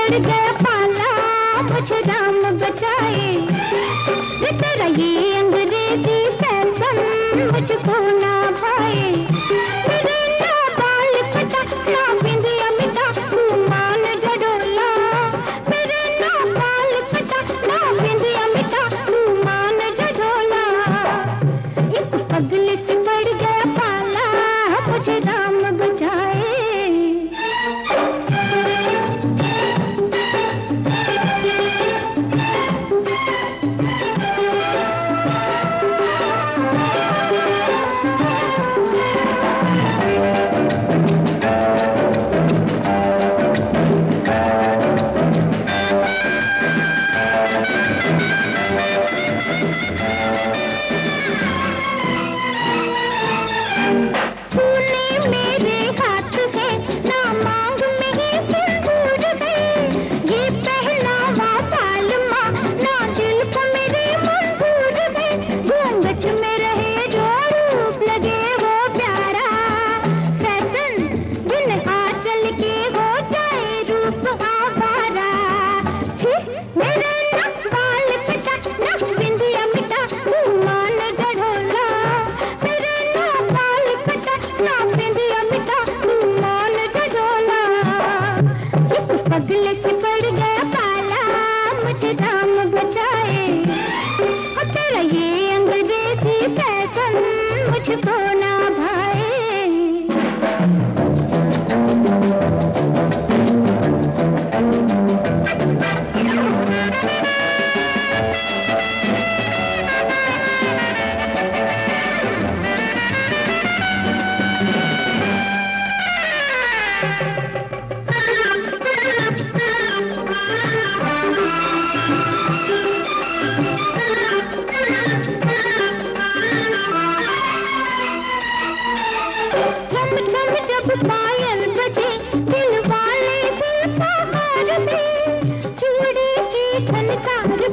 पड़ गया पाला, मुझे राम बचाए। तेरा ये अंग्रेजी फैशन मुझको ना भाए। मेरे ना बाल कटा ना बिंदिया मिटा, तू मान जडोला। मेरे ना बाल कटा ना बिंदिया मिटा, तू मान जडोला। एक पगले से पड़ गया पाला, मुझे राम बचाए। पगले से पड़ गया पाला, मुझे राम बचाए। और तेरा ये अंग्रेजी फैशन मुझको ना भाए। जब पायल बजे दिल वाले दिल का हार दे, चूड़ी की झनकार